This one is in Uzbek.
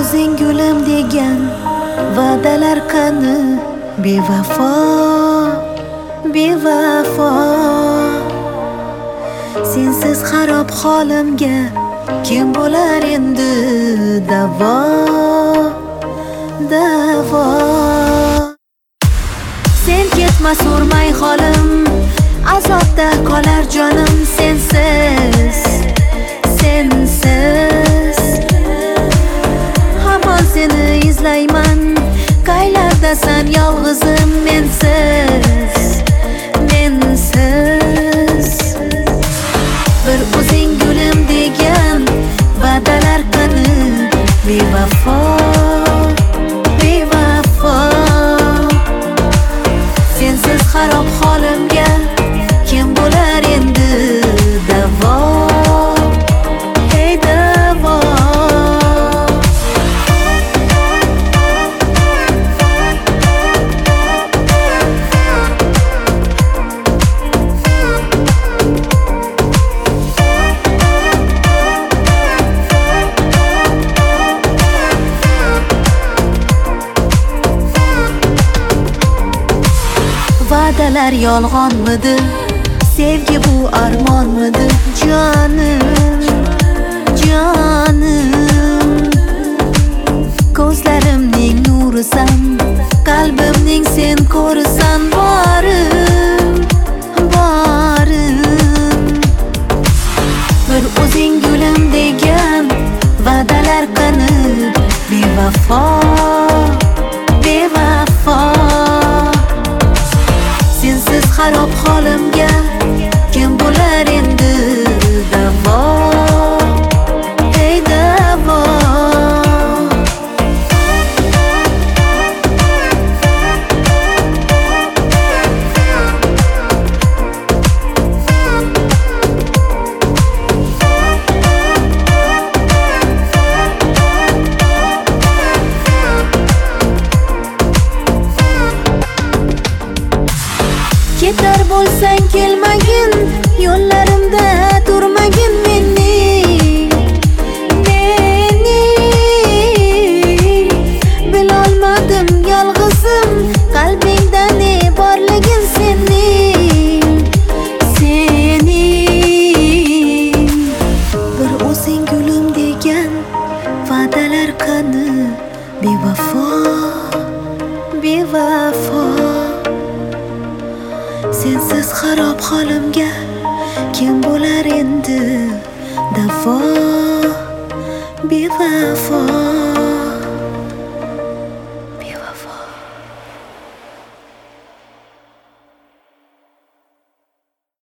o'zing gulim degan va'dalar qani? Bevafo, bevafo. Sensiz xarob holimga kim bo'lar endi davo, davo. Sen ketma so'rmay holim, azobda qolar jonim sensiz, sensiz. Hamon seni izlayman, qaylardasan yolg'izim mensiz, mensiz. Bir o'zing gulim degan va'dalar qani? Bevafo, bevafo. Sensiz xarob holimga kim bo'lar endi davo, hey davo. Va'dalar yolg'onmidi? Sevgi bu armonmidi? Jonim, jonim. Ko'zlarimning nurisan, qalbimning sen ko'risan. Borim, borim. Bir o'zing gulim degan va'dalar qani? Bevafo, bevafo. Sensiz xarob holimga kim bo'lar endi davo, hey davo. Ketar bo'lsang kelmagin, yo'llarimda turmagin meni, meni. Bilolmadim yolg'izim, qalbingda ne borligin sening, sening. Bir o'zing gulim degan va'dalar qani? Bevafo, bevafo. Sensiz xarob holimga kim bo'lar endi davo, bevafo.